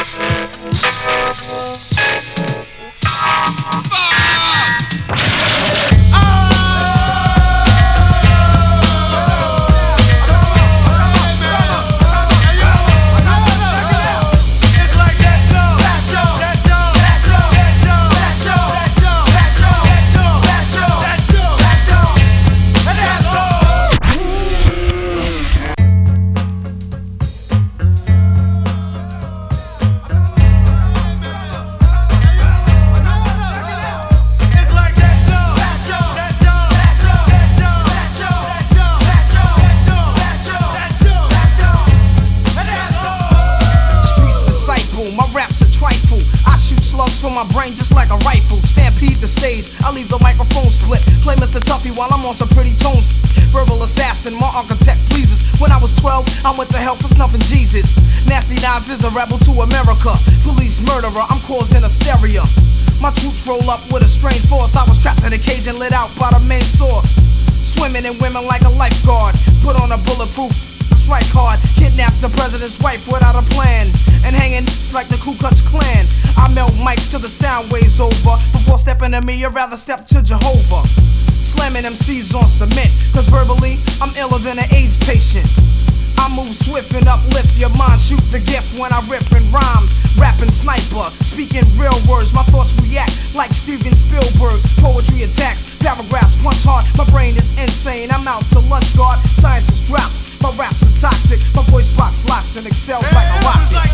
For my brain just like a rifle. Stampede the stage, I leave the microphone split. Play Mr. Tuffy while I'm on some pretty tones. Verbal assassin, my architect pleases. When I was 12, I went to hell for snuffing Jesus. Nasty Nas is a rebel to America. Police murderer, I'm causing hysteria. My troops roll up with a strange force. I was trapped in a cage and lit out by the main source. Swimming in women like a lifeguard. Put on a bulletproof strike hard. Kidnap the president's wife without a plan. And hanging like the Ku Klux Klan. I melt mics till the sound waves over. Before stepping to me, I'd rather step to Jehovah. Slamming MCs on cement. Cause verbally, I'm iller than an AIDS patient. I move swift and uplift your mind. Shoot the gift when I rip and rhyme. Rapping sniper, speaking real words. My thoughts react like Steven Spielberg's. Poetry attacks, paragraphs punch hard. My brain is insane, I'm out to lunch guard. Science is dropped, my raps are toxic. My voice box locks and excels like a rocket. Like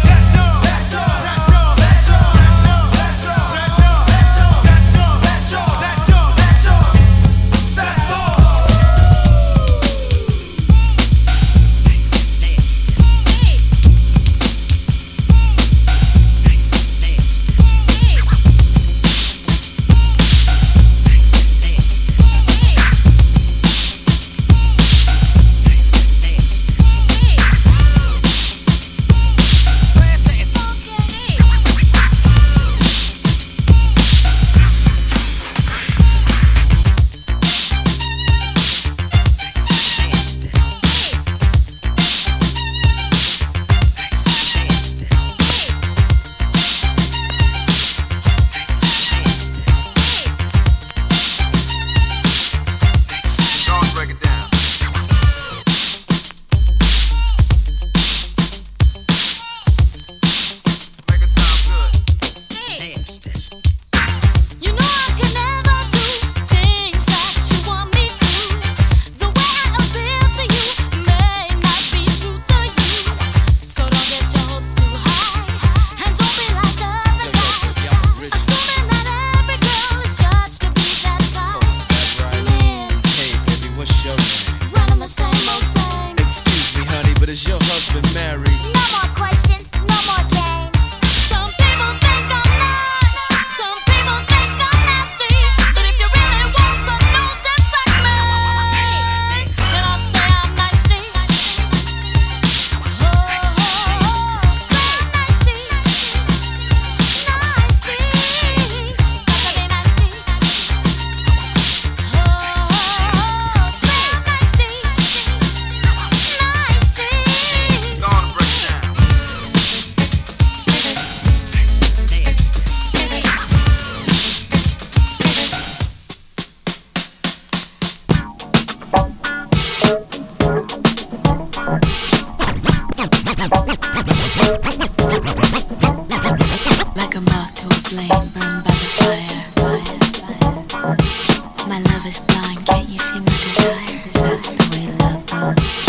a moth to a flame, burned by the fire. My love is blind, can't you see my desire? That's the way love goes.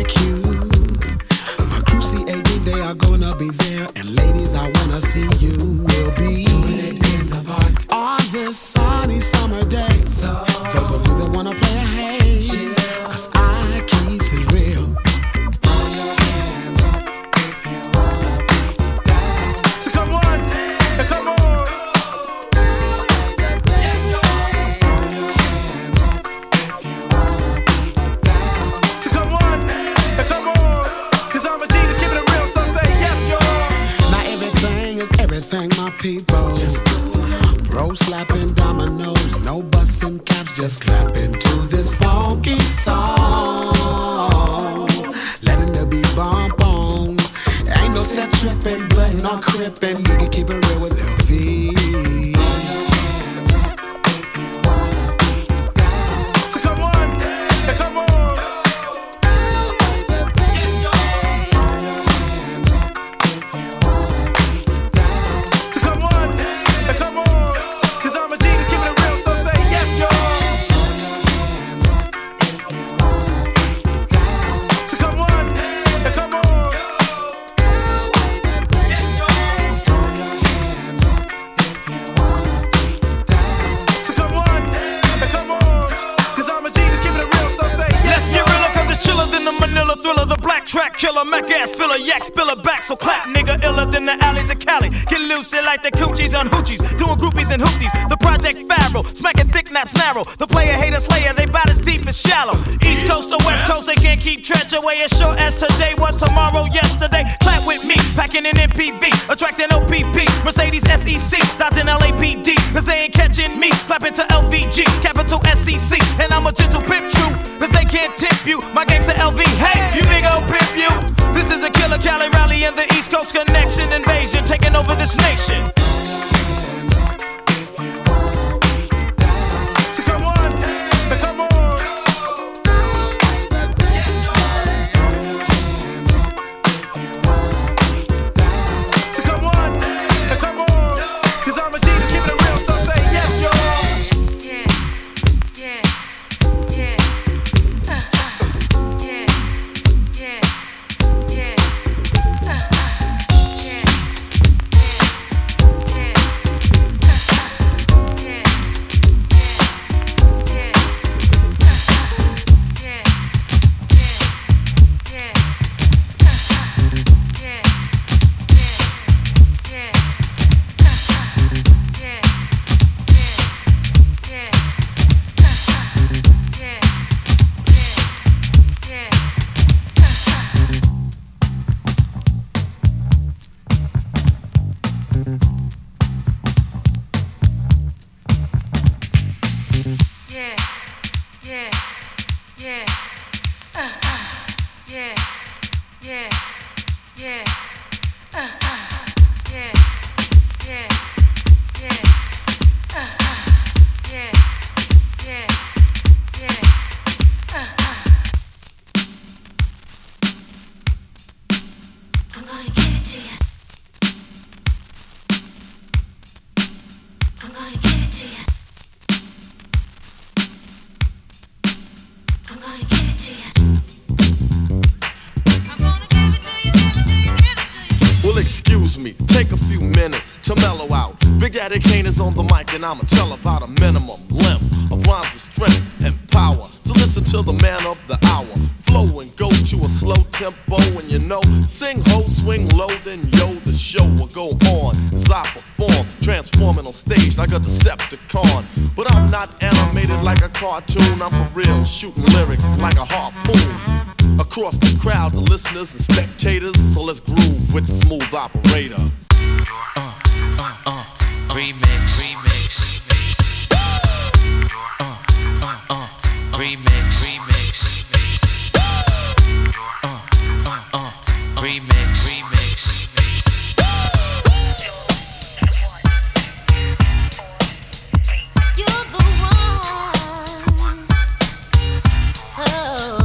you. My crew CAD, they are gonna be there. And ladies, I wanna see you. We'll be doing it in the park on this sunny summer day. So those of you that wanna play a hey, cause I keeps it real. People, bro slapping dominoes, no busting caps, just clapping to this funky song. Letting the beat bump on. Ain't no set tripping, but no crippin'. You can keep it real with LV. Track killer, Mac ass filler, yak spiller back, so clap nigga iller than the alleys of Cali. Get loose like the coochies on hoochies, doing groupies and hooties. The Project Pharaoh, smacking thick naps narrow. The player hater slayer, they bout as deep as shallow. East Coast or West Coast, they can't keep trench away as short as today was tomorrow, yesterday. Clap with me, packing an MPV, attracting OPP, Mercedes SEC, dodging LAPD, cause they ain't catching me. Clapping to LVG, capital SEC, and I'm a gentle pimp true, cause they can't tip you. My gangsta LV, hey, you nigga pimp you. This is a Killer Cali rally and the East Coast connection invasion taking over this nation. Excuse me, take a few minutes to mellow out. Big Daddy Kane is on the mic and I'ma tell about a minimum length of rhymes with strength and power. So listen to the man of the hour. Flow and go to a slow tempo and you know, sing ho, swing low, then yo, the show will go on as I perform, transforming on stage like a Decepticon. But I'm not animated like a cartoon, I'm for real, shooting lyrics like a harpoon. Across the crowd, the listeners and spectators, so let's groove with the smooth operator. Remix, remix. Remix, remix. Remix, remix. You're the one. Oh.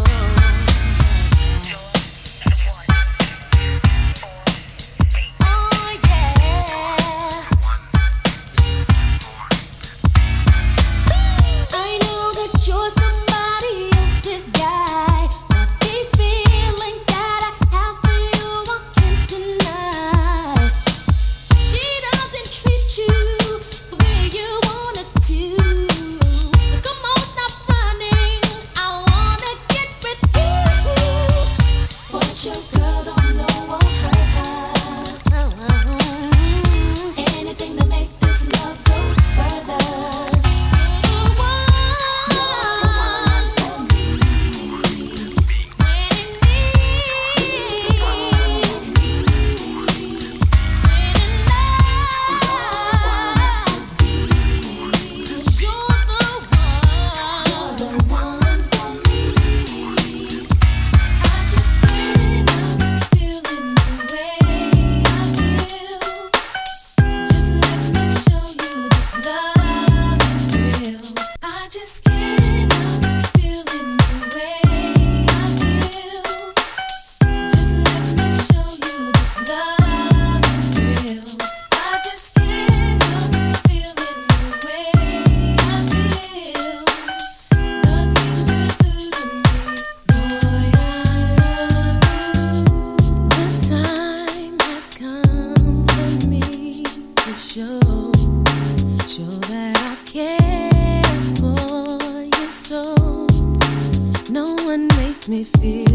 makes me feel